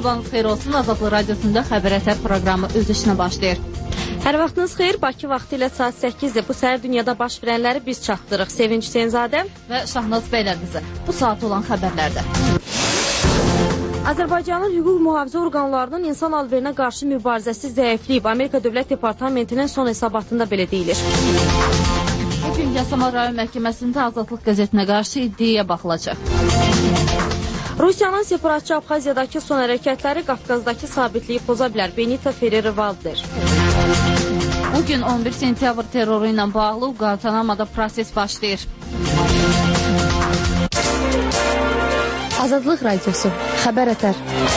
sabahınız xeyir olsun. Azadlı Radyosunda Xəbər Ətər proqramı öz işinə başlayır. Hər vaxtınız xeyir. Bakı vaxtı ilə saat 8-dir. Bu səhər dünyada baş verənləri biz çatdırıq. Sevinç Hüseynzadə və Şahnaz Bəylərqızı. Bu saat olan xəbərlərdə. Azərbaycanın hüquq mühafizə orqanlarının insan alverinə qarşı mübarizəsi zəifləyib. Amerika Dövlət Departamentinin son hesabatında belə deyilir. Bugün Yasamal rayon məhkəməsində Azadlıq qəzetinə qarşı iddiaya baxılacaq. Rusiyanın separatçı Abxaziyadakı son hərəkətləri Qafqazdakı sabitliyi poza bilər. Benita Ferrero-Valdner. Bugün 11 sentyabr terroru ilə bağlı Guantanamada proses başlayır. Azadlıq Radyosu, Xəbər Ətər.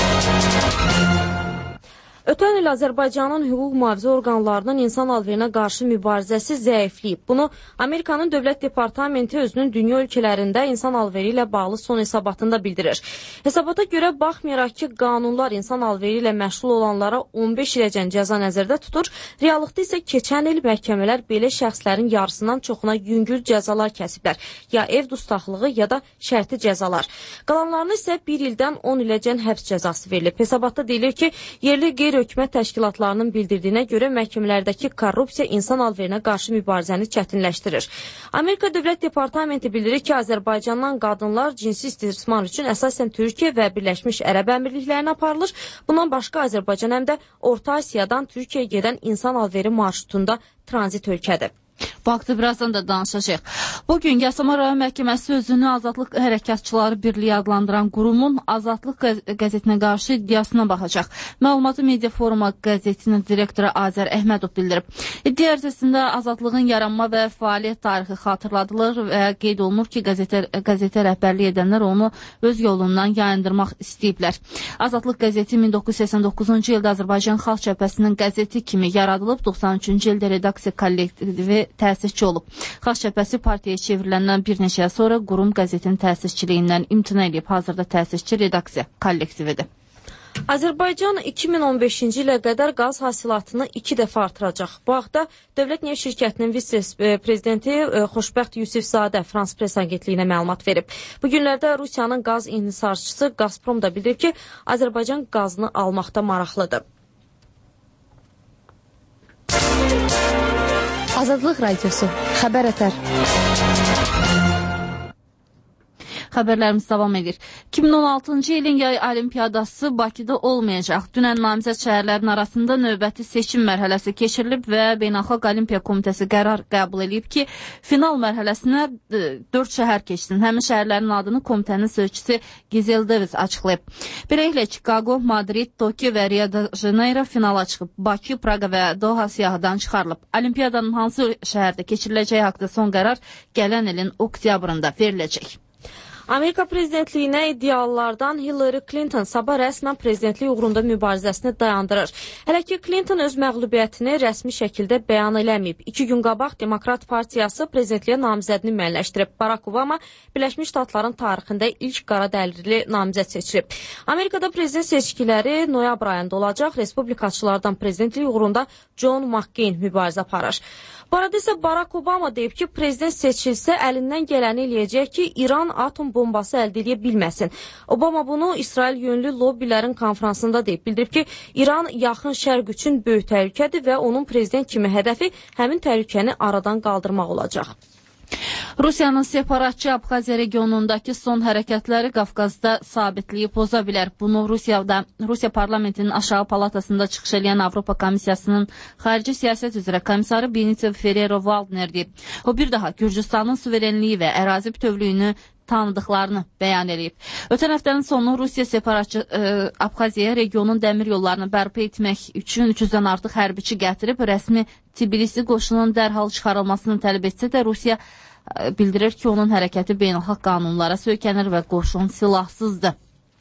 Ötən il Azərbaycanın hüquq mühafizə orqanlarının insan alverinə qarşı mübarizəsi zəifləyib. Bunu Amerikanın Dövlət Departamenti özünün dünya ölkələrində insan alveri ilə bağlı son hesabatında bildirir. Hesabata görə baxmayaraq ki, qanunlar insan alveri ilə məşğul olanlara 15 iləcən cəza nəzərdə tutur, reallıqda isə keçən il məhkəmələr belə şəxslərin yarısından çoxuna yüngül cəzalar kəsiblər, ya ev dustaqlığı, ya da şərti cəzalar. Qalanlarına isə 1 ildən 10 iləcən həbs cəzası verilib. Hesabatda deyilir ki, yerli qeyri-hökumət təşkilatlarının bildirdiyinə görə məhkəmələrdəki korrupsiya insan alverinə qarşı mübarizəni çətinləşdirir. Amerika Dövlət Departamenti bildirir ki, Azərbaycandan qadınlar cinsi istismar üçün əsasən Türkiyə və Birləşmiş Ərəb Əmirliklərinə aparılır. Bundan başqa Azərbaycan həm də Orta Asiyadan Türkiyəyə gedən insan alveri marşrutunda tranzit ölkədir. Bu haqda birazdan da danışacaq. Bugün Yasamal rayon məhkəməsi özünü Azadlıq Hərəkatçıları Birliyi adlandıran qurumun Azadlıq qəzetinə qarşı iddiasına baxacaq. Məlumatı Media Foruma qəzetinin direktoru Azər Əhmədov bildirib. İddia ərzəsində Azadlığın yaranma və fəaliyyət tarixi xatırladılır və qeyd olunur ki, qəzetə rəhbərlik edənlər onu öz yolundan yayındırmaq istəyiblər. Azadlıq qəzeti 1989-cu ildə Azərbaycan Xalq Cəbhəsinin qəzeti kimi yaradılıb, 93-cü ildə redaksiya kollektivi təsisçi olub. Xalq Cəbhəsi partiyaya çevriləndən bir neçə sonra qurum qəzetin təsisçiliyindən imtina edib. Hazırda təsisçi redaksiya kollektividir. Azərbaycan 2015-ci ilə qədər qaz hasilatını 2 dəfə artıracaq. Bu haqda Dövlət Neft Şirkətinin vitse-prezidenti Xoşbəxt Yusifzadə Frans Press agentliyinə məlumat verib. Bu günlərdə Rusiyanın qaz inhisarçısı Gazprom da bildirib ki, Azərbaycan qazını almaqda maraqlıdır. Azadlıq Radyosu, Xəbər Ətər. Xəbərlərimiz davam edir. 2016-cı ilin yay olimpiyadası Bakıda olmayacaq. Dünən namizəd şəhərlərin arasında növbəti seçim mərhələsi keçirilib və Beynəlxalq Olimpiya Komitəsi qərar qəbul edib ki, final mərhələsinə 4 şəhər keçsin. Həmin şəhərlərin adını komitənin sözçüsü Gizel Davis açıqlayıb. Beləliklə, Chicago, Madrid, Tokyo və Rio de Janeiro finala çıxıb. Bakı, Praqa və Doha siyahıdan çıxarılıb. Olimpiyadanın hansı şəhərdə keçiriləcəyi haqda son qərar gələn ilin oktyabrında veriləcək. Amerika prezidentliyinə iddialılardan Hillary Clinton sabah rəsmən prezidentlik uğrunda mübarizəsini dayandırır. Hələ ki, Clinton öz məğlubiyyətini rəsmi şəkildə bəyan eləməyib. 2 gün qabaq Demokrat Partiyası prezidentliyə namizədini müəyyənləşdirib. Barack Obama Birləşmiş Ştatların tarixində ilk qara dəlirli namizəd seçilib. Amerikada prezident seçkiləri noyabr ayında olacaq. Respublikaçılardan prezidentlik uğrunda John McCain mübarizə aparır. Bu arada isə Barack Obama deyib ki, prezident seçilsə əlindən gələni eləyəcək ki, İran atom bombası əldə edə bilməsin. Obama bunu İsrail yönlü lobbilərin konfransında deyib. Bildirib ki, İran yaxın şərq üçün böyük təhlükədir və onun prezident kimi hədəfi həmin təhlükəni aradan qaldırmaq olacaq. Rusiyanın separatçı Abxaziya regionundakı son hərəkətləri Qafqazda sabitliyi poza bilər. Bunu Rusiya parlamentinin aşağı palatasında çıxış edən Avropa Komissiyasının xarici siyasət üzrə komissarı Benita Ferrero-Valdner deyib. O bir daha Gürcüstanın suverenliyi və ərazi bütövlüyünü tanıdıqlarını bəyan edib. Ötən həftənin sonu Rusiya separatçı Abxaziya regionun dəmir yollarını bərpa etmək üçün 300-dən artıq hərbiçi gətirib, rəsmi Tbilisi qoşunun dərhal çıxarılmasını tələb etsə də Rusiya bildirir ki, onun hərəkəti beynəlxalq qanunlara söykənir və qoşun silahsızdır.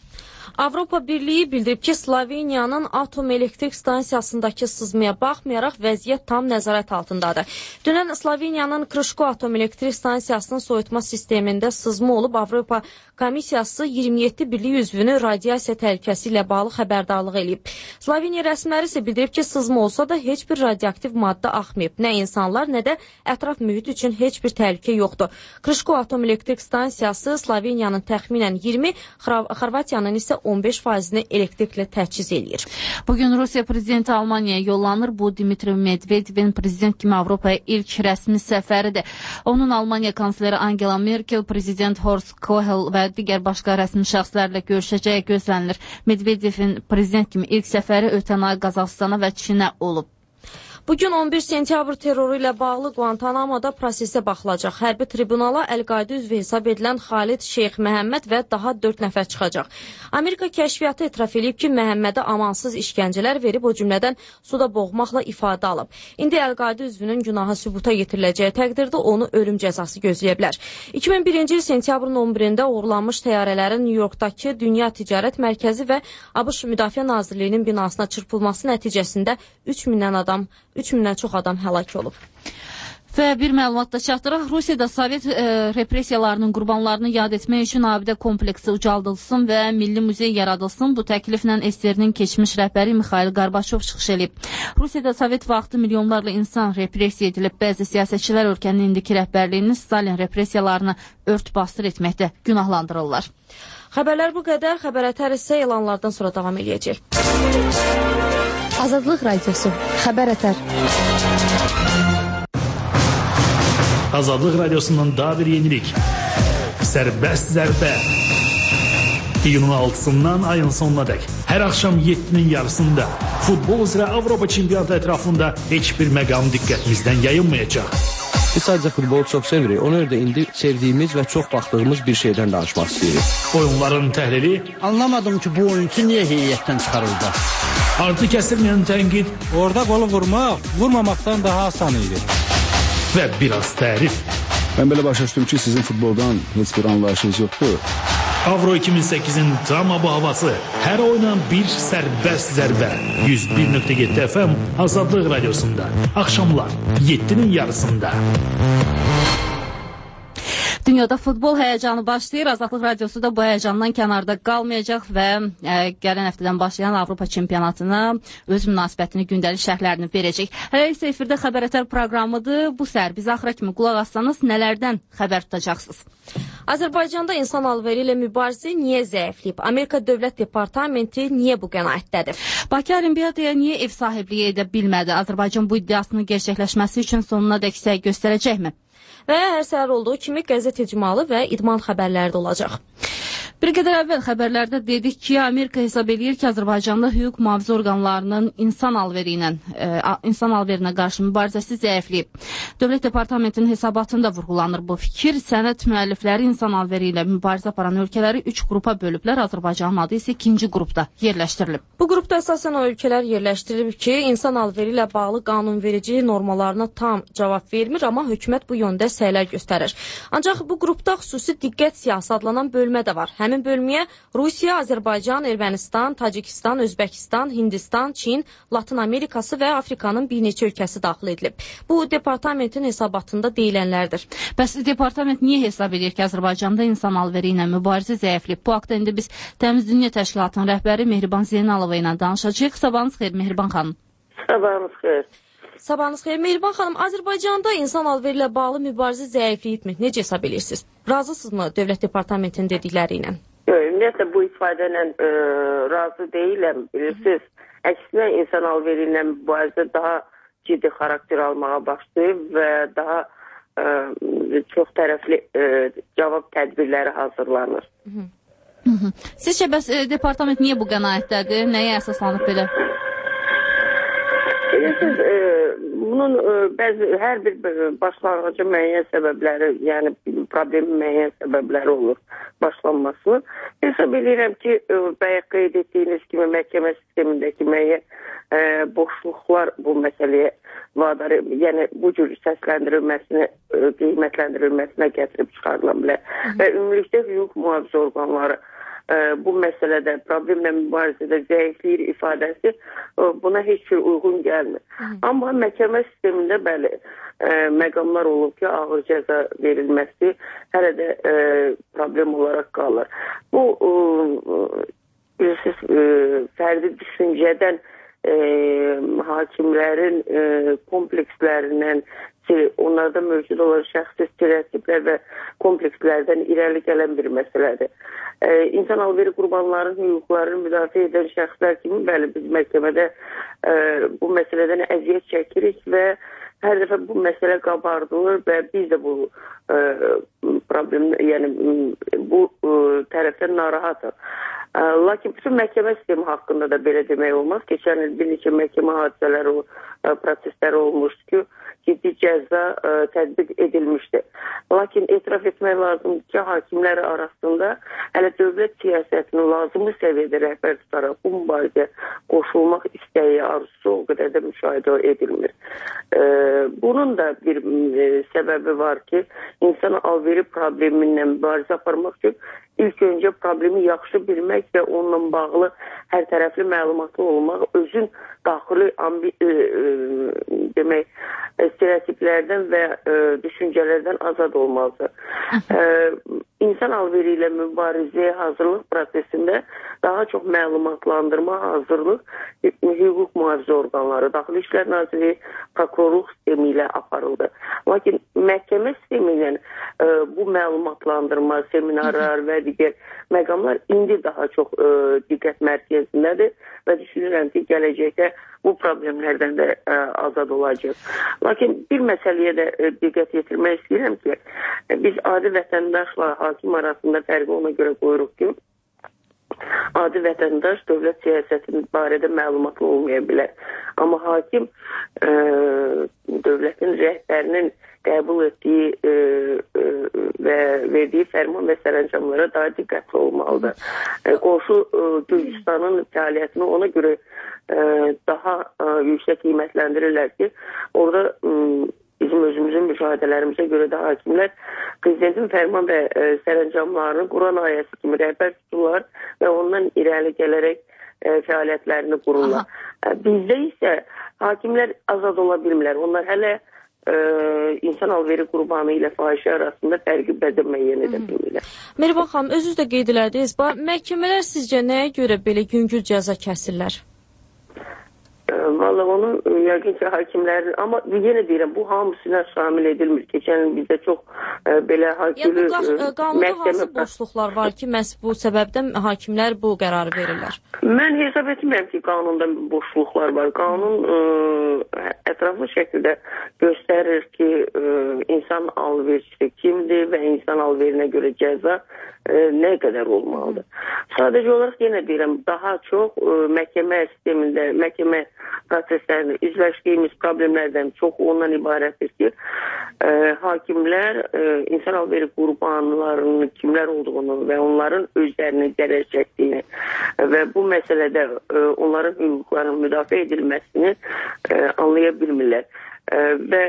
Avropa Birliyi bildirib ki, Sloveniyanın atom elektrik stansiyasındakı sızmaya baxmayaraq vəziyyət tam nəzarət altındadır. Dünən Sloveniyanın Krışko atom elektrik stansiyasının soyutma sistemində sızma olub. Avropa Komissiyası 27 birlik üzvünü radiasiya təhlükəsi ilə bağlı xəbərdarlıq edib. Sloveniya rəsmiləri isə bildirib ki, sızma olsa da heç bir radioaktiv maddə axmayıb. Nə insanlar, nə də ətraf mühit üçün heç bir təhlükə yoxdur. Krışko atom elektrik stansiyası Sloveniyanın təxminən 20, Xorvatiyanın isə isə 15%-ni elektriklə təchiz eləyir. Bugün Rusiya prezidenti Almaniyaya yollanır. Bu Dmitri Medvedevin prezident kimi Avropaya ilk rəsmi səfəridir. Onun Almaniya kansleri Angela Merkel, prezident Horst Kohl və digər başqa rəsmi şəxslərlə görüşəcəyi gözlənilir. Medvedevin prezident kimi ilk səfəri ötən ay Qazaxstana və Çinə olub. Bugün 11 sentyabr terroru ilə bağlı Guantanamoda prosesə baxılacaq. Hərbi tribunala Əl-Qayda üzvü hesab edilən Xalid Şeyx Məhəmməd və daha 4 nəfər çıxacaq. Amerika kəşfiyyatı etiraf edib ki, Məhəmmədə amansız işgəncələr verib, o cümlədən suda boğmaqla ifadə alıb. İndi Əl-Qayda üzvünün günahı sübuta yetiriləcəyi təqdirdə onu ölüm cəzası gözləyə bilər. 2001-ci il sentyabrın 11-də uğurlanmış təyyarələrin New Yorkdakı Dünya Ticarət Mərkəzi və ABŞ Müdafiə Nazirliyinin binasına çırpılması nəticəsində 3000-dən çox adam həlak olub. Və bir məlumat da çatdıraq. Rusiyada Sovet repressiyalarının qurbanlarını yad etmək üçün abidə kompleksi ucaldılsın və Milli Muzey yaradılsın. Bu təkliflə SSR-nin keçmiş rəhbəri Mikhail Gorbaçov çıxış edib. Rusiyada Sovet vaxtı milyonlarla insan repressiya edilib. Bəzi siyasətçilər ölkənin indiki rəhbərliyini Stalin repressiyalarını ört-bastır etməkdə günahlandırırlar. Xəbərlər bu qədər. Xəbər isə elanlardan sonra davam edəcək. Azadlıq Radiosu, Xəbər Ətər. Azadlıq Radiosundan daha bir yenilik. Sərbəst zərbə. İyunun 6-sından ayın sonuna dək. Hər axşam 7-nin yarısında futbol üzrə Avropa çempionatı ətrafında heç bir məqam diqqətimizdən yayınmayacaq. Biz sadəcə futbolu çox sevirik. Ona görə də indi sevdiyimiz və çox baxdığımız bir şeydən danışmaq istəyirik. Oyunların təhlili. Anlamadım ki, bu oyuncu niyə heyətdən çıxarıldı? Artı kəsilməyən tənqid. Orada qolu vurmamaqdan daha asan idi. Və biraz tərif. Mən belə başa düşdüm ki, sizin futboldan heç bir anlayışınız yoxdur. Avro 2008-in tam havası. Hər oynan bir sərbəst zərbə. 101.7 FM Azadlıq Radiosunda. Axşamlar 7-nin yarısında. Dünyada futbol həyəcanı başlayır. Azadlıq Radiosu da bu həyəcandan kənarda qalmayacaq və gələn həftədən başlayan Avropa çempionatına öz münasibətini, gündəlik şərhlərini verəcək. Hələ isə efirdə Xəbər Ətər proqramıdır. Bu səhər biz axıra kimi qulaq assanız nələrdən xəbər tutacaqsınız? Azərbaycanda insan alveri ilə mübarizə niyə zəifləyib? Amerika Dövlət Departamenti niyə bu qənaətdədir? Bakı Olimpiyadaya niyə ev sahibliyi edə bilmədi? Azərbaycan bu iddiasının gerçəkləşməsi üçün sonuna dək səy göstərəcəkmi? Və hər səhər olduğu kimi qəzet icmalı və idman xəbərləri də olacaq. Bir qədər əvvəl xəbərlərdə dedik ki, Amerika hesab edir ki, Azərbaycanda hüquq mühafizə orqanlarının insan alverinə qarşı mübarizəsi zəifləyib. Dövlət Departamentinin hesabatında vurğulanır bu fikir. Sənəd müəllifləri insan alveri ilə mübarizə aparan ölkələri 3 qrupa bölüblər. Azərbaycanın adı isə 2-ci qrupda yerləşdirilib. Bu qrupda əsasən o ölkələr yerləşdirilib ki, insan alveri ilə bağlı qanunverici normalarına tam cavab vermir, amma hökumət bu yöndə səylər göstərir. Ancaq bu qrupda xüsusi diqqət siyasi adlanan bölmə də var. Həmin bölməyə Rusiya, Azərbaycan, Ermənistan, Tacikistan, Özbəkistan, Hindistan, Çin, Latın Amerikası və Afrikanın bir neçə ölkəsi daxil edilib. Bu departamentin hesabatında deyilənlərdir. Bəs departament niyə hesab edir ki, Azərbaycanda insan alveri ilə mübarizə zəifləyib? Bu haqda indi biz Təmiz Dünya Təşkilatının rəhbəri Mehriban Zeynalova ilə danışacağıq. Sabahınız xeyir Mehriban xanım. Sabahınız xeyir. Sabahınız xeyir. Mehriban xanım, Azərbaycanda insan alveri ilə bağlı mübarizə zəifləyibmi? Necə hesab edirsiniz? Razısınızmı Dövlət Departamentinin dedikləri ilə? Ümumiyyətlə bu ifadə ilə razı deyiləm. Bilirsiniz, əksinə insan alveri ilə mübarizə daha ciddi xarakter almağa başlayıb və daha çox tərəfli cavab tədbirləri hazırlanır. Sizcə bəs departament niyə bu qənaətdədir? Nəyə əsaslanıb belə? Bilirsiniz, bunun hər bir başlanğıcı müəyyən səbəbləri, yəni problemin müəyyən səbəbləri olur başlanmasının. Hesab edirəm ki, bayaq qeyd etdiyiniz kimi məhkəmə sistemindəki müəyyən boşluqlar bu məsələyə vadar, yəni bu cür səsləndirilməsini, qiymətləndirilməsinə gətirib çıxarıla bilər. Və ümumilikdə hüquq mühafizə orqanları bu məsələdə problemlə mübarizədə zəifliyir ifadəsi buna heç bir uyğun gəlmir. Amma məhkəmə sistemində bəli məqamlar olub ki, ağır cəza verilməsi hələ də problem olaraq qalır. Bu bilirsiniz, fərdi düşüncədən hakimlərin komplekslərindən, onlarda mövcud olan şəxsi stereotiplər və komplekslərdən irəli gələn bir məsələdir. İnsan alveri qurbanların hüquqlarını müdafiə edən şəxslər kimi, bəli, biz məhkəmədə bu məsələdən əziyyət çəkirik və hər dəfə bu məsələ qabardılır və biz də bu problem, yəni bu tərəfdən narahatıq. Lakin bütün məhkəmə sistemi haqqında da belə demək olmaz. Keçən il bir neçə məhkəmə hadisələri, prosesləri olmuşdu ki, ciddi cəza tətbiq edilmişdi. Lakin etiraf etmək lazımdır ki, hakimlər arasında hələ dövlət siyasətini lazımlı səviyyədə rəhbər tutaraq bu mübarizəyə qoşulmaq istəyi, arzusu o qədər də müşahidə edilmir. Bunun da bir səbəbi var ki, insan alveri problemindən mübarizə aparmaq üçün ilk öncə problemi yaxşı bilmək və onunla bağlı hər tərəfli məlumatlı olmaq, özün daxili demək, stereotiplərdən və düşüncələrdən azad olmalıdır. İnsan alveri ilə mübarizəyə hazırlıq prosesində daha çox məlumatlandırma, hazırlıq hüquq mühafizə orqanları, Daxili İşlər Nazirliyi, prokurorluq sistemi ilə aparıldı. Lakin məhkəmə sistemi ilə bu məlumatlandırma, seminarlar və digər məqamlar indi daha çox diqqət mərkəzindədir və düşünürəm ki, gələcəkdə bu problemlərdən də azad olacaq. Lakin bir məsələyə də diqqət yetirmək istəyirəm ki, biz adi vətəndaşla hakim arasında fərqi ona görə qoyuruq ki, adi vətəndaş dövlət siyasətinin barədə məlumatlı olmaya bilər. Amma hakim dövlətin rəhbərinin qəbul etdiyi və verdiyi fərman və sərəncamlara daha diqqətli olmalıdır. Qonşu Gürcüstanın fəaliyyətini ona görə daha yüksək qiymətləndirirlər ki, orada bizim özümüzün müşahidələrimizə görə də hakimlər prezidentin fərman və sərəncamlarını Quran ayəsi kimi rəhbər tuturlar və ondan irəli gələrək fəaliyyətlərini qururlar. Bizdə isə hakimlər azad ola bilmirlər. Onlar hələ insan alveri qurbanı ilə fahişə arasında fərqi bədə müəyyən edə bilmirlər. Mehriban xanım, özünüz də qeyd elədiniz. Məhkəmələr sizcə nəyə görə belə yüngül cəza kəsirlər? Vallahi onu yəqin ki, hakimlərin, amma yenə deyirəm, bu hamısına şamil edilmir. Keçən il bizdə çox belə hakimli qanunda hansı boşluqlar var ki, məhz bu səbəbdən hakimlər bu qərarı verirlər? Mən hesab etmirəm ki, qanunda boşluqlar var. Qanun ətraflı şəkildə göstərir ki, insan alverçisi kimdir və insan alverinə görə cəza nə qədər olmalıdır. Sadəcə olaraq yenə deyirəm, daha çox məhkəmə sistemində, məhkəmə proseslərində üzləşdiyimiz problemlərdən çox ondan ibarətdir ki, hakimlər insan alveri qurbanlarının kimlər olduğunu və onların özlərinin zərər çəkdiyini və bu məsələdə onların hüquqlarının müdafiə edilməsini anlaya bilmirlər. Və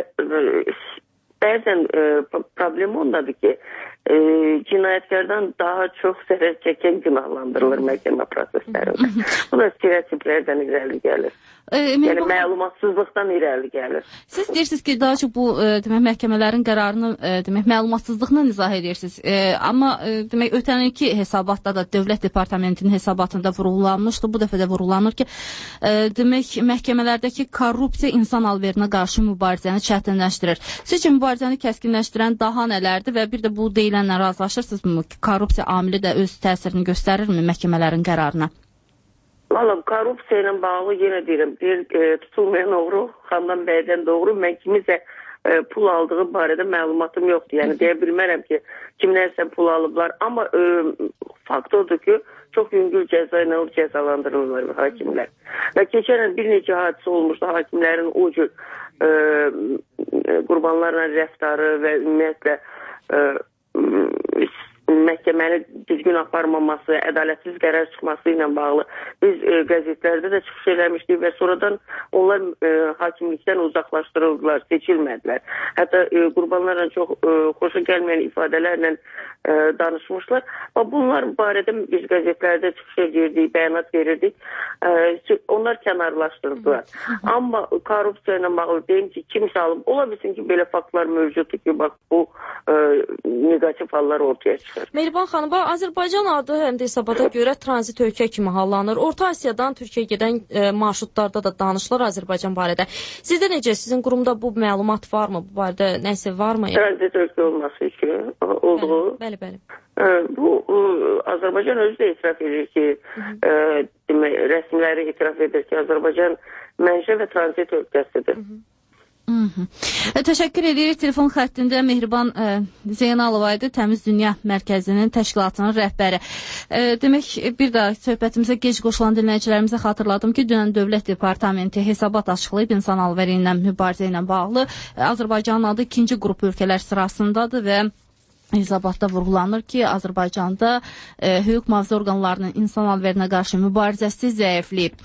bəzən problem ondadır ki, cinayətlərdən daha çox zərər çəkən günahlandırılır məhkəmə proseslərində. Bu da stereotiplərdən irəli gəlir. Yəni məlumatsızlıqdan irəli gəlir. Siz deyirsiniz ki, daha çox bu məhkəmələrin qərarını məlumatsızlıqla izah edirsiniz. Amma ötən ilki hesabatda da Dövlət Departamentinin hesabatında vurğulanmışdı. Bu dəfə də vurğulanır ki, məhkəmələrdəki korrupsiya insan alverinə qarşı mübarizəni çətinləşdirir. Sizcə mübarizəni kəskinləşdirən daha nələrdir və bir də bu deyilənlə razılaşırsınızmı ki, korrupsiya amili də öz təsirini göstərirmi məhkəmələrin qərarına? Valla korrupsiya ilə bağlı yenə deyirəm, tutulmayan oğru xandan bəydən doğru, mən kimizə pul aldığı barədə məlumatım yoxdur. Yəni deyə bilmərəm ki, kimlərsə pul alıblar, amma fakt odur ki, çox yüngül cəza ilə cəzalandırılırlar hakimlər. Və keçən bir neçə hadisə olmuşdu, hakimlərin o cür qurbanlarla rəftarı və ümumiyyətlə məhkəməni düzgün aparmaması, ədalətsiz qərar çıxması ilə bağlı biz qəzetlərdə də çıxış eləmişdik və sonradan onlar hakimlikdən uzaqlaşdırıldılar, seçilmədilər. Hətta qurbanlarla çox xoşa gəlməyən ifadələrlə danışmışlar. Bunlar barədə biz qəzetlərdə çıxış edirdik, bəyanat verirdik. Onlar kənarlaşdırdılar. Amma korrupsiya ilə bağlı deyim ki, kimsə alıb, ola bilsin ki, belə faktlar mövcuddur ki, bax bu negativ hallar ortaya çıxır. danışır. Mehriban xanım, Azərbaycan adı həm də hesabata görə tranzit ölkə kimi hallanır. Orta Asiyadan Türkiyə gedən marşrutlarda da danışılır Azərbaycan barədə. Sizdə necə? Sizin qurumda bu məlumat varmı? Bu barədə nəsə varmı? Tranzit ölkə olması üçün olduğu. Bəli. Bu Azərbaycan özü də etiraf edir ki, rəsmiləri etiraf edir ki, Azərbaycan mənşə və tranzit ölkəsidir. Təşəkkür edirik. Telefon xəttində Mehriban Zeynalova idi, Təmiz Dünya Mərkəzinin təşkilatının rəhbəri. Demək, bir daha söhbətimizə gec qoşulan dinləyicilərimizə xatırladım ki, dünən Dövlət Departamenti hesabat açıqlayıb insan alveri ilə mübarizə ilə bağlı. Azərbaycanın adı ikinci qrup ölkələr sırasındadır və hesabatda vurğulanır ki, Azərbaycanda hüquq mühafizə orqanlarının insan alverinə qarşı mübarizəsi zəifləyib.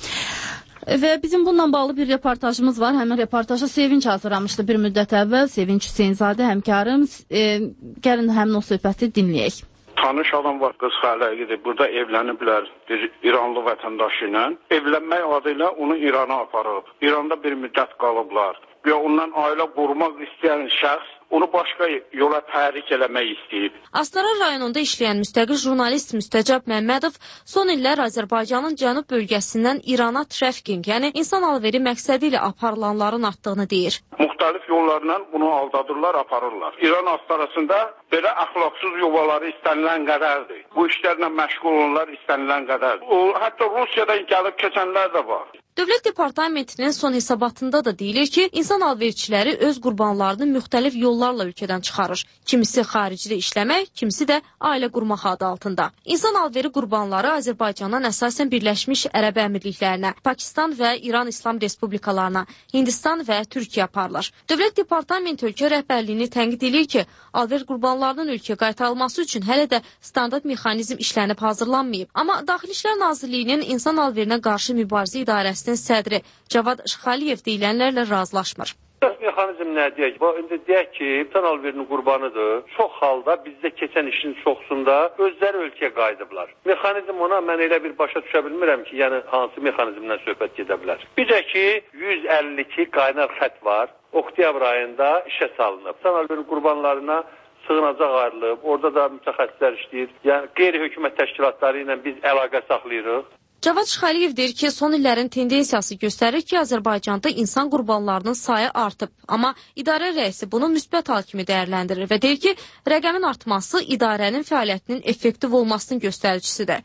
Və bizim bununla bağlı bir reportajımız var. Həmin reportajı Sevinç hazırlamışdı bir müddət əvvəl. Sevinç Hüseynzadə həmkarım. Gəlin həmin o söhbəti dinləyək. Tanış adam var, qız xələqidir. Burada evləniblər bir İranlı vətəndaşı ilə. Evlənmək adı ilə onu İrana aparıb. İranda bir müddət qalıblar. Və ondan ailə qurmaq istəyən şəxs onu başqa yola təhrik eləmək istəyib. Astara rayonunda işləyən müstəqil jurnalist Müstəcab Məmmədov son illər Azərbaycanın cənub bölgəsindən İrana trafficking, yəni insan alveri məqsədi ilə aparılanların artdığını deyir. Müxtəlif yollarla bunu aldadırlar, aparırlar. İran astarasında belə əxlaqsız yuvaları istənilən qədərdir. Bu işlərlə məşğul olanlar istənilən qədərdir. Hətta Rusiyadan gəlib keçənlər də var. Dövlət Departamentinin son hesabatında da deyilir ki, insan alverçiləri öz qurbanlarını müxtəlif yollarla ölkədən çıxarır. Kimisi xaricdə işləmək, kimisi də ailə qurmaq adı altında. İnsan alveri qurbanları Azərbaycandan əsasən Birləşmiş Ərəb Əmirliklərinə, Pakistan və İran İslam Respublikalarına, Hindistan və Türkiyə aparılır. Dövlət Departamenti ölkə rəhbərliyini tənqid edir ki, alver qurbanlarının ölkəyə qaytarılması üçün hələ də standart mexanizm işlənib hazırlanmayıb. Amma Daxili İşlər Nazirliyinin insan alverinə qarşı mübarizə idarəsinin sədri Cavad Şıxaliyev deyilənlərlə razılaşmır. Mexanizm nə deyək? İndi deyək ki, insan alverinin qurbanıdır. Çox halda bizdə keçən işin çoxsunda özləri ölkəyə qayıdıblar. Mexanizm ona mən elə bir başa düşə bilmirəm ki, yəni hansı mexanizmdən söhbət gedə bilər. Bir də ki, 152 qaynar xətt var. Oktyabr ayında işə salınıb. İnsan alverinin qurbanlarına sığınacaq ayrılıb. Orada da mütəxəssislər işləyir. Yəni qeyri-hökumət təşkilatları ilə biz əlaqə saxlayırıq. Cavad Şıxaliyev deyir ki, son illərin tendensiyası göstərir ki, Azərbaycanda insan qurbanlarının sayı artıb. Amma idarə rəisi bunu müsbət hal kimi dəyərləndirir və deyir ki, rəqəmin artması idarənin fəaliyyətinin effektiv olmasının göstəricisidir.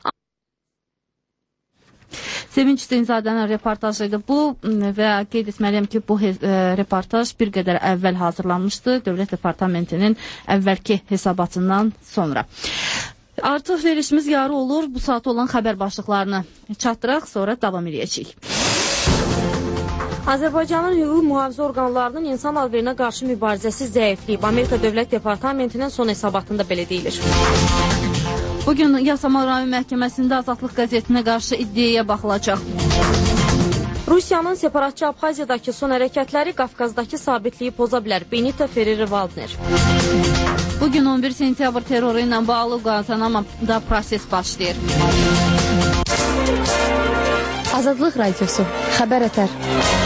Sevinç Hüseynzadənin reportajıydı bu və qeyd etməliyəm ki, bu reportaj bir qədər əvvəl hazırlanmışdı Dövlət Departamentinin əvvəlki hesabatından sonra. Artıq verilişimiz yarı olur. Bu saat olan xəbər başlıqlarını çatdıraq, sonra davam edəcəyik. Azərbaycanın hüquq mühafizə orqanlarının insan alverinə qarşı mübarizəsi zəifləyib. Amerika Dövlət Departamentinin son hesabatında belə deyilir. Bugün Yasamal rayon məhkəməsində Azadlıq qəzetinə qarşı iddiaya baxılacaq. Rusiyanın separatçı Abxaziyadakı son hərəkətləri Qafqazdakı sabitliyi poza bilər. Benita Ferreri-Waldner. Bugün 11 sentyabr terroru ilə bağlı Guantanamo-da proses başlayır. Azadlıq Radiosu, xəbər ətər.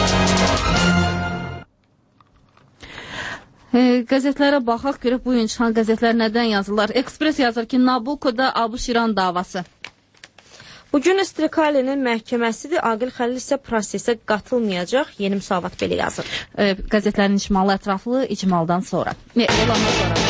Qəzetlərə baxaq, görək bu gün çıxan qəzetlər nədən yazırlar. Ekspres yazır ki, Nabukoda ABŞ-İran davası. Bugün Strikalinin məhkəməsidir, Aqil Xəlil isə prosesə qatılmayacaq. Yeni Müsavat belə yazır. Qəzetlərin icmalı ətraflı icmaldan sonra. Olanlar sonra.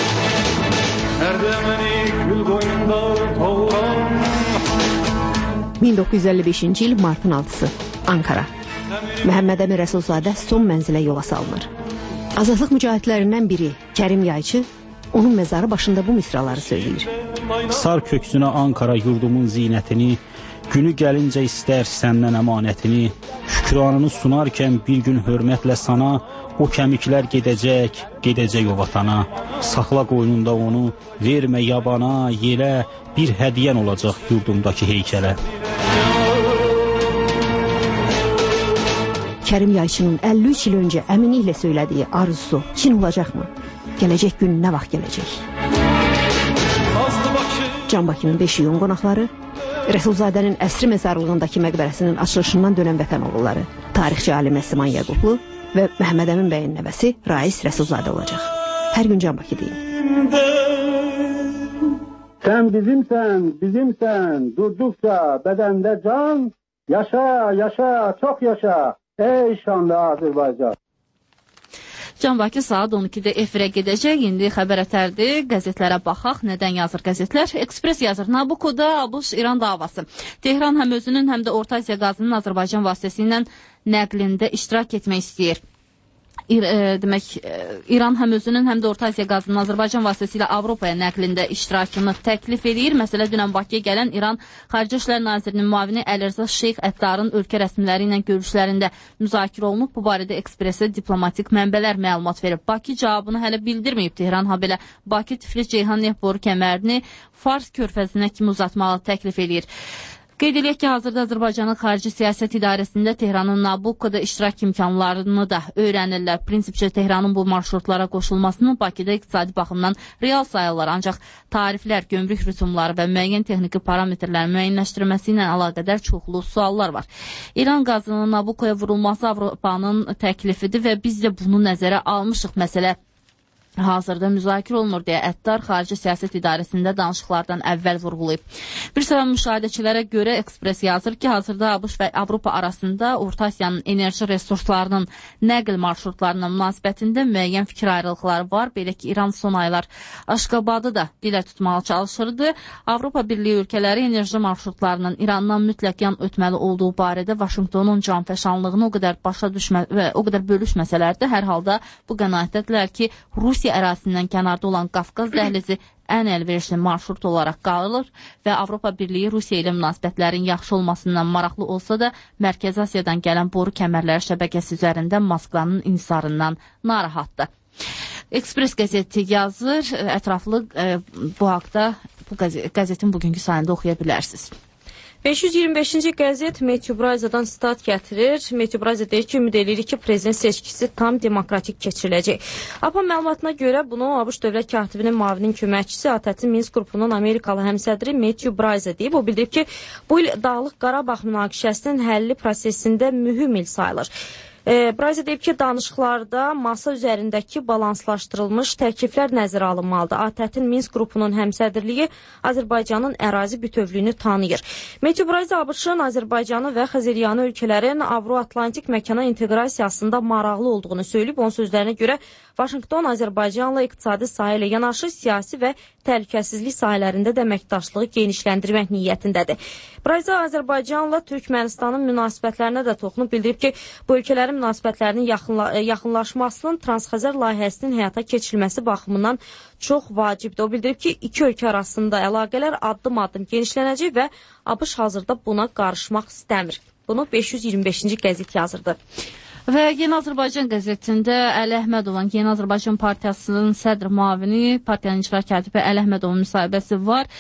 1955-ci il martın 6-sı Ankara. Məhəmməd Əmin Rəsulzadə son mənzilə yola salınır. Azadlıq mücahidlərindən biri Kərim Yayçı onun məzarı başında bu misraları söyləyir. Sar köksünə Ankara yurdumun zinətini, günü gəlincə istər səndən əmanətini, şükranını sunarkən bir gün hörmətlə sana, o kəmiklər gedəcək o vatana, saxla qoynunda onu, vermə yabana, yelə, bir hədiyyən olacaq yurdumdakı heykələ. Kərim Yayçının 53 il öncə əminliklə söylədiyi arzusu kin olacaqmı? Gələcək gün nə vaxt gələcək? Can Bakının 5 iyun qonaqları, Rəsulzadənin əsri məzarlığındakı məqbərəsinin açılışından dönən vətən oğulları, tarixçi alim Nəsiman Yaqublu və Məhəmməd Əmin bəyin nəvəsi Rais Rəsulzadə olacaq. Hər gün Can Bakı deyin. Sen bizimsen, durdukça bedende can, yaşa, çok yaşa, ey şanlı Azərbaycan. Can Bakı saat 12-də efirə gedəcək. İndi xəbər ətərdir. Qəzetlərə baxaq. Nədən yazır qəzetlər? Ekspres yazır. Nabukoda ABŞ-İran davası. Tehran həm özünün, həm də Orta Asiya qazının Azərbaycan vasitəsilə nəqlində iştirak etmək istəyir. Demək, İran həm özünün, həm də Orta Asiya qazının Azərbaycan vasitəsilə Avropaya nəqlində iştirakını təklif edir. Məsələ dünən Bakıya gələn İran Xarici İşlər Nazirinin müavini Əlirza Şeyx Əttarın ölkə rəsmiləri ilə görüşlərində müzakirə olunub. Bu barədə Ekspresə diplomatik mənbələr məlumat verib. Bakı cavabını hələ bildirməyib. Tehran habelə Bakı-Tiflis-Ceyhan neft boru kəmərini Fars körfəzinə kimi uzatmağı təklif edir. Qeyd edək ki, hazırda Azərbaycanın Xarici Siyasət İdarəsində Tehranın Nabukoda iştirak imkanlarını da öyrənirlər. Prinsipcə Tehranın bu marşrutlara qoşulmasını Bakıda iqtisadi baxımdan real sayırlar. Ancaq tariflər, gömrük rüsumları və müəyyən texniki parametrlərin müəyyənləşdirilməsi ilə əlaqədar çoxlu suallar var. İran qazının Nabukoya vurulması Avropanın təklifidir və biz də bunu nəzərə almışıq. Məsələ hazırda müzakirə olunur deyə Əttar Xarici Siyasət İdarəsində danışıqlardan əvvəl vurğulayıb. Bir sıra müşahidəçilərə görə Ekspres yazır ki, hazırda ABŞ və Avropa arasında Orta Asiyanın enerji resurslarının nəql marşrutlarına münasibətində müəyyən fikir ayrılıqları var. Belə ki, İran son aylar Aşqabadı da dilə tutmağa çalışırdı. Avropa Birliyi ölkələri enerji marşrutlarının İrandan mütləq yan ötməli olduğu barədə Vaşinqtonun canfəşanlığını o qədər bölüşməsələr də hər halda bu qənaətdədirlər ki, Rusiya ərazisindən kənarda olan Qafqaz dəhlizi ən əlverişli marşrut olaraq qalır və Avropa Birliyi Rusiya ilə münasibətlərin yaxşı olmasından maraqlı olsa da Mərkəzi Asiyadan gələn boru kəmərləri şəbəkəsi üzərində Moskvanın inhisarından narahatdır. Ekspres qəzeti yazır, ətraflı bu haqda bu qəzetin bugünkü sayında oxuya bilərsiniz. 525-ci qəzet Matthew Bryzadan stat gətirir. Matthew Bryza deyir ki, ümid edirik ki, prezident seçkisi tam demokratik keçiriləcək. APA məlumatına görə bunu ABŞ dövlət katibinin müavinin köməkçisi ATƏT-in Minsk qrupunun Amerikalı həmsədri Matthew Bryza deyib. O bildirib ki, bu il Dağlıq Qarabağ münaqişəsinin həlli prosesində mühüm il sayılır. Bryza deyib ki, danışıqlarda masa üzərindəki balanslaşdırılmış təkliflər nəzərə alınmalıdır. ATƏT-in Minsk qrupunun həmsədrliyi Azərbaycanın ərazi bütövlüyünü tanıyır. Matthew Bryza ABŞ-ın Azərbaycanı və Xəzəryanı ölkələrin Avro-Atlantik məkana inteqrasiyasında maraqlı olduğunu söyləyib. Onun sözlərinə görə Vaşinqton Azərbaycanla iqtisadi sahə ilə yanaşı siyasi və təhlükəsizlik sahələrində də əməkdaşlığı genişləndirmək niyyətindədir. Bryza Azərbaycanla Türkmənistanın münasibətlərinə də toxunub bildirib ki, bu ölkələrin münasibətlərinin yaxınlaşmasının Transxəzər layihəsinin həyata keçirilməsi baxımından çox vacibdir. O bildirib ki, iki ölkə arasında əlaqələr addım-addım genişlənəcək və ABŞ hazırda buna qarışmaq istəmir. Bunu 525-ci qəzet yazırdı. Və Yeni Azərbaycan qəzetində Əli Əhmədovun Yeni Azərbaycan Partiyasının sədr müavini, partiyanın icra katibi Əli Əhmədovun müsahibəsi var.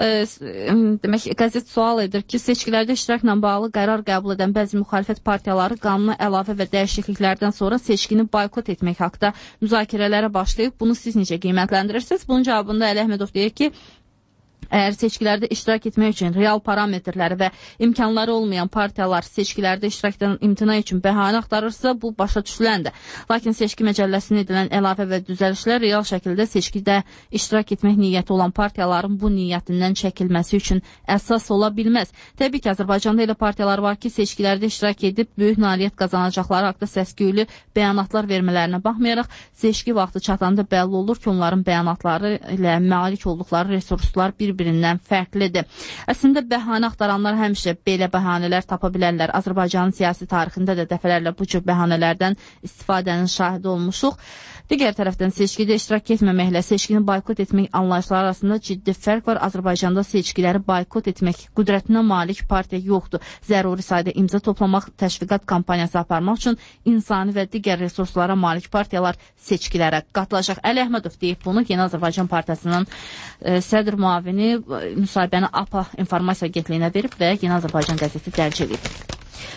Demək, qəzet sual edir ki, seçkilərdə iştirakla bağlı qərar qəbul edən bəzi müxalifət partiyaları qanuna əlavə və dəyişikliklərdən sonra seçkini boykot etmək haqda müzakirələrə başlayıb. Bunu siz necə qiymətləndirirsiniz? Bunun cavabında Əli Əhmədov deyir ki, əgər seçkilərdə iştirak etmək üçün real parametrləri və imkanları olmayan partiyalar seçkilərdə iştirakdan imtina üçün bəhanə axtarırsa, bu başa düşüləndir. Lakin seçki məcəlləsinə edilən əlavə və düzəlişlər real şəkildə seçkidə iştirak etmək niyyəti olan partiyaların bu niyyətindən çəkilməsi üçün əsas ola bilməz. Təbii ki, Azərbaycanda elə partiyalar var ki, seçkilərdə iştirak edib böyük nailiyyət qazanacaqları haqda səs-küylü bəyanatlar vermələrinə baxmayaraq, seçki vaxtı çatanda bəlli olur ki, onların bəyanatları ilə malik olduqları resurslar bir-birindən fərqlidir. Əslində bəhanə axtaranlar həmişə belə bəhanələr tapa bilərlər. Azərbaycanın siyasi tarixində də dəfələrlə bu cür bəhanələrdən istifadənin şahidi olmuşuq. Digər tərəfdən seçkidə iştirak etməməklə seçkini boykot etmək anlayışları arasında ciddi fərq var. Azərbaycanda seçkiləri boykot etmək qüdrətinə malik partiya yoxdur. Zəruri sayda imza toplamaq, təşviqat kampaniyası aparmaq üçün insani və digər resurslara malik partiyalar seçkilərə qatılacaq. Əli Əhmədov deyib bunu. Yeni Azərbaycan Partiyasının sədr müavini müsahibəni APA informasiya agentliyinə verib və Yeni Azərbaycan qəzeti dərc edib.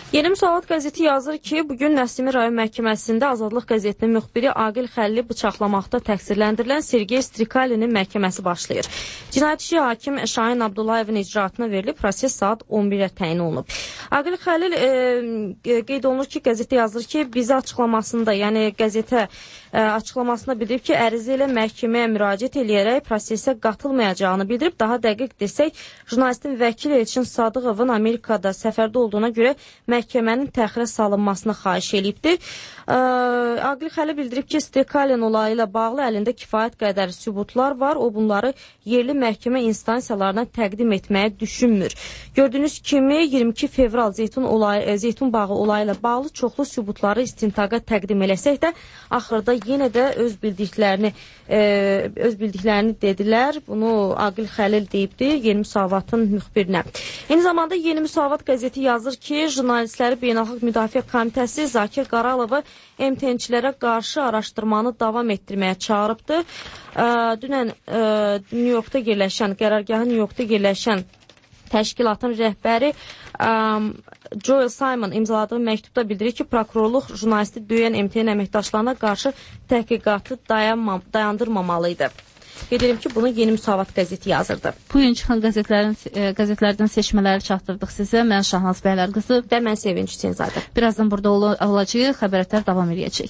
Yeni Müsavat qəzeti yazır ki, bugün Nəsimi rayon məhkəməsində Azadlıq qəzetinin müxbiri Aqil Xəlili bıçaqlamaqda təqsirləndirilən Sergey Strikalinin məhkəməsi başlayır. Cinayət işi hakim Şahin Abdullayevin icraatına verilib, proses saat 11-ə təyin olunub. Aqil Xəlil qeyd olunur ki, qəzetdə yazır ki, bizə açıqlamasında, yəni qəzetə açıqlamasında bildirib ki, ərizə ilə məhkəməyə müraciət eləyərək prosesə qatılmayacağını bildirib. Daha dəqiq desək, jurnalistin vəkili Elçin Sadıqovun Amerikada səfərdə olduğuna görə məhkəmənin təxirə salınmasını xahiş edibdir. Aqil Xəlil bildirib ki, Strikalin olayı ilə bağlı əlində kifayət qədər sübutlar var. O bunları yerli məhkəmə instansiyalarına təqdim etməyə düşünmür. Gördüyünüz kimi 22 fevral Zeytun bağı olayı ilə bağlı çoxlu sübutları istintaqa təqdim eləsək də axırda yenə də öz bildiklərini dedilər. Bunu Aqil Xəlil deyibdir Yeni Müsavatın müxbirinə. Eyni zamanda Yeni Müsavat qəzeti yazır ki, jurnalistləri Beynəlxalq Müdafiə Komitəsi Zakir Qaralovu MTN-çilərə qarşı araşdırmanı davam etdirməyə çağırıbdır. Dünən New Yorkda yerləşən, qərargahı New Yorkda yerləşən təşkilatın rəhbəri Joel Simon imzaladığı məktubda bildirir ki, prokurorluq jurnalisti döyən MTN əməkdaşlarına qarşı təhqiqatı dayandırmamalıydı. Qeyd ki, bunu Yeni Müsavat qəzeti yazırdı. Bu gün çıxan qəzetlərdən seçmələri çatdırdıq sizə. Mən Şahnaz Bəylər qızı və mən Sevinç Hüseynzadə. Birazdan burada olacağıq. Xəbərətlər davam edəcək.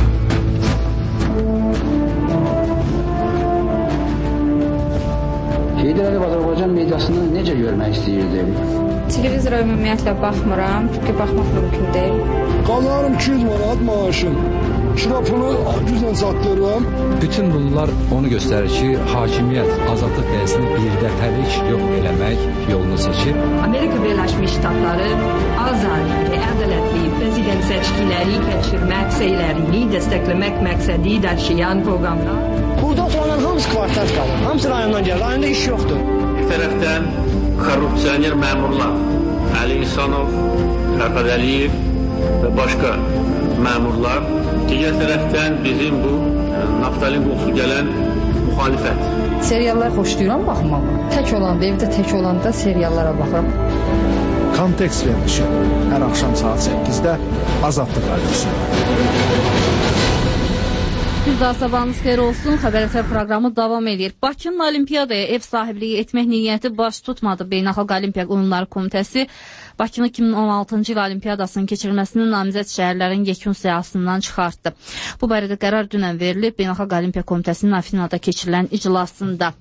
Heydər Əliyev Azərbaycan mediasını necə görmək istəyirdi? Televizora ümumiyyətlə baxmıram, çünki baxmaq mümkün deyil. Qazanırım 200 manat maaşım. Kirapını güclə çatdırıram. Bütün bunlar onu göstərir ki, hakimiyyət Azadlıq qəzetini birdəfəlik yox eləmək yolunu seçir. Amerika Birləşmiş Ştatları azadlığı, ədalətli prezident seçkiləri keçirmək seylərini dəstəkləmək məqsədi daşıyan proqramlar. Burada oturanların hamısı kvartat qalır. Hamısı rayondan gəlir. Rayonda iş yoxdur. Bir tərəfdən korrupsioner məmurlar Əli İhsanov, Fərhad Əliyev və başqa məmurlar. Digər tərəfdən bizim bu naftalin qoxusu gələn müxalifət. Seriallar xoşlayıram baxmağı. Tək olanda, evdə tək olanda seriallara baxıram. Kontekst verilişi hər axşam saat 8-də Azadlıq Radiosu. Bir daha sabahınız xeyir olsun. Xəbərətlər proqramı davam edir. Bakının Olimpiyadaya ev sahibliyi etmək niyyəti baş tutmadı. Beynəlxalq Olimpiya Oyunları Komitəsi Bakını 2016-cı il Olimpiyadasının keçirilməsinin namizəd şəhərlərin yekun siyahısından çıxartdı. Bu barədə qərar dünən verilib Beynəlxalq Olimpiya Komitəsinin Afinada keçirilən iclasında.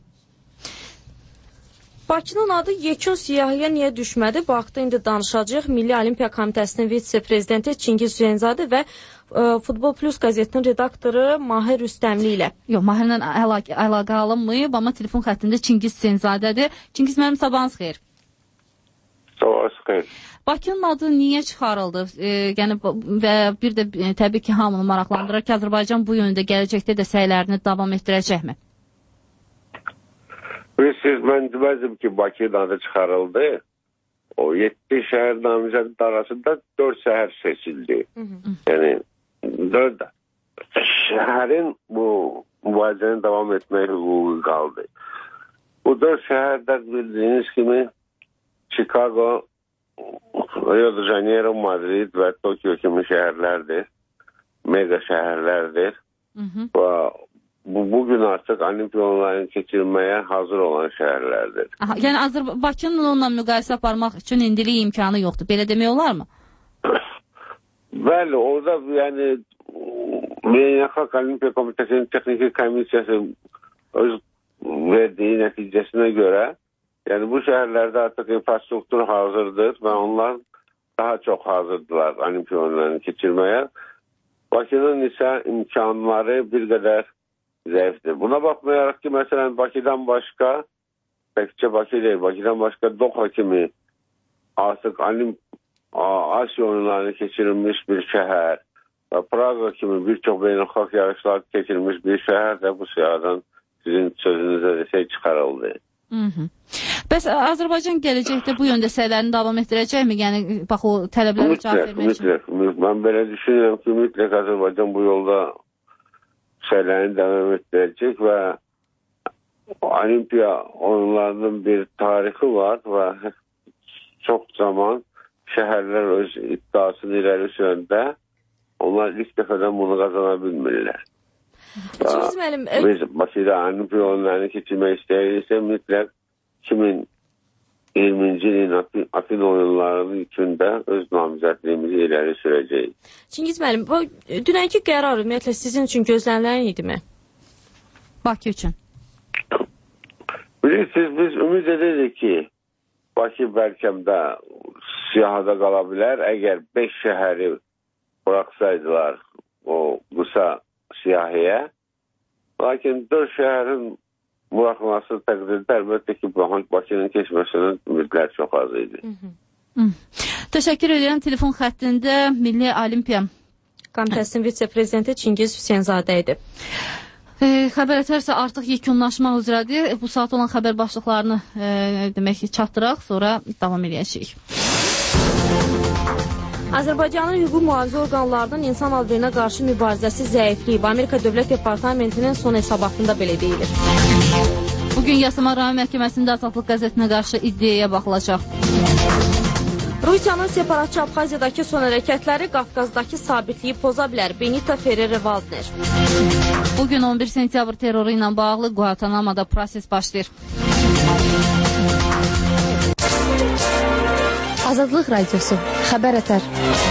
Bakının adı yekun siyahıya niyə düşmədi? Bu haqda indi danışacağıq. Milli Olimpiya Komitəsinin vitse-prezidenti Çingiz Hüseynzadə və Futbol Plus qəzetinin redaktoru Mahir Rüstəmli ilə. Yox, Mahirlə əlaqə alınmayıb, amma telefon xəttində Çingiz Hüseynzadədir. Çingiz, mənim sabahınız xeyir. Sabahınız xeyir. Bakının adı niyə çıxarıldı? Yəni, və bir də təbii ki, hamını maraqlandırır ki, Azərbaycan bu yöndə gələcəkdə də səylərini davam etdirəcəkmi? Mən deməzdim ki, Bakının adı çıxarıldı. O 7 şəhər namizədi arasında 4 şəhər seçildi. Yəni 4 şəhərin bu mübarizəni davam etmək hüququ qaldı. Bu 4 şəhərdə bildiyiniz kimi Chicago, Rio de Janeiro, Madrid və Tokyo kimi şəhərlərdir. Mega şəhərlərdir. Və bugün artıq Olimpiya oyunlarını keçirməyə hazır olan şəhərlərdir. Aha, yəni Bakının onunla müqayisə aparmaq üçün indilik imkanı yoxdur. Belə demək olar mı? Bəli, orada yəni Beynəlxalq Olimpiya Komitəsinin Texniki Komissiyası öz verdiyi nəticəsinə görə yəni bu şəhərlərdə artıq infrastruktur hazırdır və onlar daha çox hazırdılar Olimpiya oyunlarını keçirməyə. Bakının isə imkanları bir qədər zəifdir. Buna baxmayaraq ki, məsələn, Bakıdan başqa, təkcə Bakı deyil, Bakıdan başqa Doha kimi artıq Asiya oyunlarını keçirilmiş bir şəhər və Praga kimi bir çox beynəlxalq yarışlar keçirilmiş bir şəhər də bu siyahıdan sizin sözünüzə desək çıxarıldı. Bəs Azərbaycan gələcəkdə bu yöndə səylərini davam etdirəcəkmi? Yəni, bax, o tələblərə cavab vermək üçün. Mütləq. Mən belə düşünürəm ki, mütləq Azərbaycan bu yolda səylərini davam etdirəcək və Olimpiya oyunlarının bir tarixi var və çox zaman şəhərlər öz iddiasını irəli sürəndə onlar ilk dəfədən bunu qazana bilmirlər. Biz Bakıda Olimpiya oyunlarını keçirmək istəyiriksə, mütləq 2020-ci ilin Afin oyunlarının içində öz namizədliyimizi irəli sürəcəyik. Çingiz müəllim, bu dünənki qərar ümumiyyətlə sizin üçün gözlənilən idimi? Bakı üçün. Bilirsiniz, biz ümid edirik ki, Bakı bəlkəmdə siyahıda qala bilər. Əgər 5 şəhəri buraxsaydılar o qısa siyahiyə, lakin 4 şəhərin buraxılması təqdirdə əlbəttə ki, Bakının keçməsinin ümidlər çox az idi. Təşəkkür edirəm. Telefon xəttində Milli Olimpiya Komitəsinin vitse-prezidenti Çingiz Hüseynzadə idi. Xəbər ətərsə artıq yekunlaşmaq üzrədir. Bu saat olan xəbər başlıqlarını demək ki, çatdıraq, sonra davam edəcəyik. Azərbaycanın hüquq mühafizə orqanlarının insan alverinə qarşı mübarizəsi zəifliyib. Amerika Dövlət Departamentinin son hesabatında belə deyilir. Bugün Yasama rayon məhkəməsində Azadlıq qəzetinə qarşı iddiaya baxılacaq. Rusiyanın separatçı Abxaziyadakı son hərəkətləri Qafqazdakı sabitliyi poza bilər. Benita Ferrero-Waldner. Bugün 11 sentyabr terroru ilə bağlı Guantanamada proses başlayır. Azadlıq Radiosu. Xəbər ətər.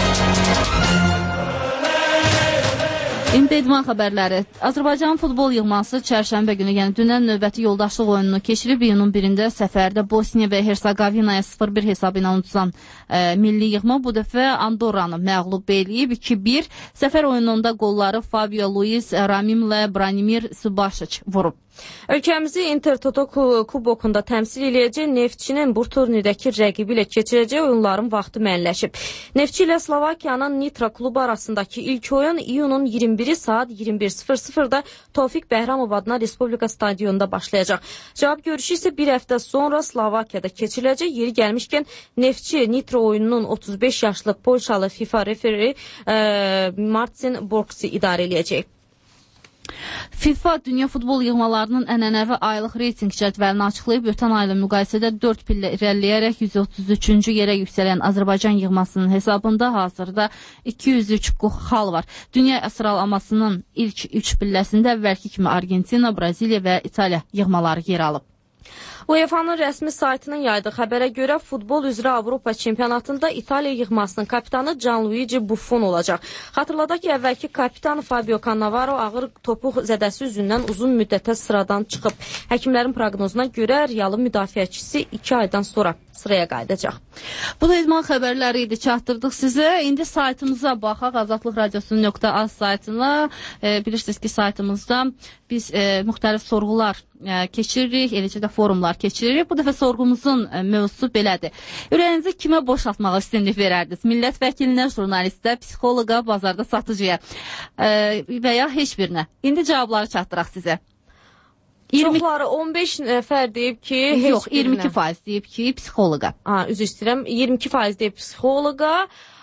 İndi idman xəbərləri. Azərbaycan futbol yığması çərşənbə günü, yəni dünən növbəti yoldaşlıq oyununu keçirib. İyunun 1-də səfərdə Bosniya və Hersegovinaya 0-1 hesabı ilə uduzan milli yığma bu dəfə Andorranı məğlub eləyib 2-1. Səfər oyununda qolları Fabio Luis Ramimlə Branimir Subašić vurub. Ölkəmizi Intertoto kubokunda təmsil eləyəcək Neftçinin bu turnirdəki rəqibi ilə keçirəcək oyunların vaxtı müəyyənləşib. Neftçi ilə Slovakiyanın Nitra klubu arasındakı ilk oyun iyunun 21-i saat 21:00-da Tofiq Bəhramov adına Respublika stadionunda başlayacaq. Cavab görüşü isə bir həftə sonra Slovakiyada keçiriləcək. Yeri gəlmişkən Neftçi Nitra oyununun 35 yaşlı Polşalı FIFA referi Marcin Borksi idarə eləyəcək. FIFA dünya futbol yığmalarının ənənəvi aylıq reyting cədvəlini açıqlayıb, ötən ayla müqayisədə 4 pillə irəliləyərək 133-cü yerə yüksələn Azərbaycan yığmasının hesabında hazırda 203 xal var. Dünya sıralamasının ilk 3 pilləsində əvvəlki kimi Argentina, Braziliya və İtaliya yığmaları yer alıb. UEFA-nın rəsmi saytının yaydığı xəbərə görə futbol üzrə Avropa çempionatında İtaliya yığmasının kapitanı Gianluigi Buffon olacaq. Xatırladaq ki, əvvəlki kapitan Fabio Cannavaro ağır topuq zədəsi üzündən uzun müddətə sıradan çıxıb. Həkimlərin proqnozuna görə Realın müdafiəçisi 2 aydan sonra sıraya qayıdacaq. Bu da idman xəbərləri idi, çatdırdıq sizə. İndi saytımıza baxaq, azadlıqradiosu.az saytına. Bilirsiniz ki, saytımızda biz müxtəlif sorğular keçiririk, eləcə də forumlar keçiririk. Bu dəfə sorğumuzun mövzusu belədir. Ürəyinizi kimə boşaltmağa üstünlük verərdiniz? Millət vəkilinə, jurnalistə, psixoloqa, bazarda satıcıya və ya heç birinə. İndi cavabları çatdıraq sizə. Çoxları 15 nəfər deyib ki, heç yox, 22% deyib ki, psixoloqa. Üzr istəyirəm, 22% deyib psixoloqa,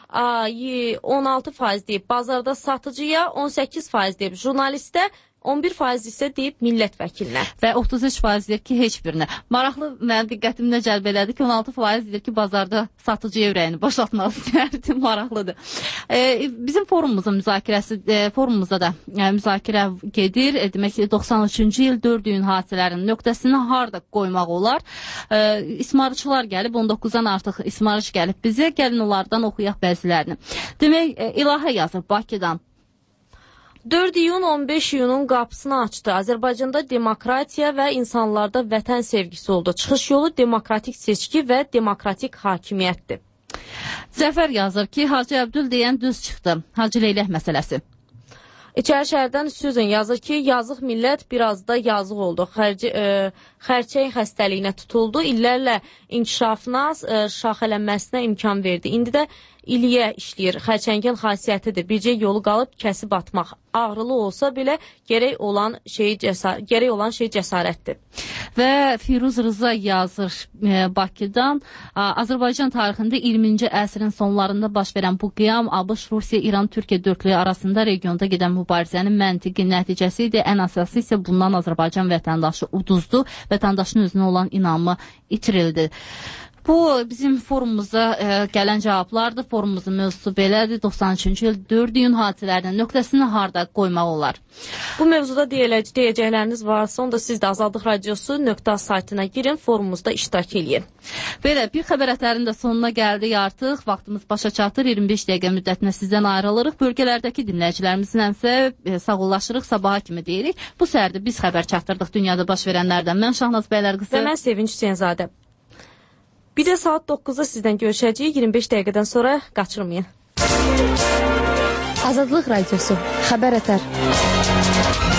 16% deyib bazarda satıcıya, 18% deyib jurnalistə, 11% isə deyib millət vəkilinə. Və 33% deyir ki, heç birinə. Maraqlı, mənim diqqətimdə cəlb elədi ki, 16% deyir ki, bazarda satıcıya ürəyini boşaltmaq istəyərdi. Maraqlıdır. Bizim forumumuzda da müzakirə gedir. Demək ki, 93-cü il 4 iyun hadisələrinin nöqtəsini harda qoymaq olar? İsmarıçılar gəlib, 19-dan artıq ismarıç gəlib bizə. Gəlin onlardan oxuyaq bəzilərini. Demək, İlahə yazır Bakıdan. 4 iyun 15 iyunun qapısını açdı. Azərbaycanda demokratiya və insanlarda vətən sevgisi oldu. Çıxış yolu demokratik seçki və demokratik hakimiyyətdir. Zəfər yazır ki, Hacı Əbdül deyən düz çıxdı. Hacı Leylək məsələsi. İçəri şəhərdən Susan yazır ki, yazıq millət biraz da yazıq oldu. Xərçəng xəstəliyinə tutuldu. İllərlə inkişafına, şaxələnməsinə imkan verdi. İndi də iliyə işləyir. Xərçəngin xasiyyətidir. Bircə yolu qalıb kəsib atmaq. Ağrılı olsa belə gərək olan şey cəsarətdir. Və Firuz Rıza yazır Bakıdan. Azərbaycan tarixində 20-ci əsrin sonlarında baş verən bu qiyam ABŞ, Rusiya, İran, Türkiyə dörtlüyü arasında regionda gedən mübarizənin məntiqi nəticəsi idi. Ən əsası isə bundan Azərbaycan vətəndaşı uduzdu. Vətəndaşın özünə olan inamı itirildi. Bu bizim forumumuza gələn cavablardır. Forumumuzun mövzusu belədir. 93-cü il 4 iyun hadisələrinin nöqtəsini harda qoymaq olar? Bu mövzuda deyəcəkləriniz varsa, onda siz də Azadlıq Radiosu saytına girin, forumumuzda iştirak edin. Belə, bir xəbər ətərinin də sonuna gəldik artıq. Vaxtımız başa çatır. 25 dəqiqə müddətinə sizdən ayrılırıq. Bölgələrdəki dinləyicilərimizlə sağollaşırıq, sabaha kimi deyirik. Bu səhərdə biz xəbər çatdırdıq dünyada baş verənlərdən. Mən Şahnaz Bəylərqızı. Və mən Sevinç Hüseynzadə. Bir də saat 9-da sizdən görüşəcəyik. 25 dəqiqədən sonra qaçırmayın. Azadlıq Radiosu. Xəbər ətər.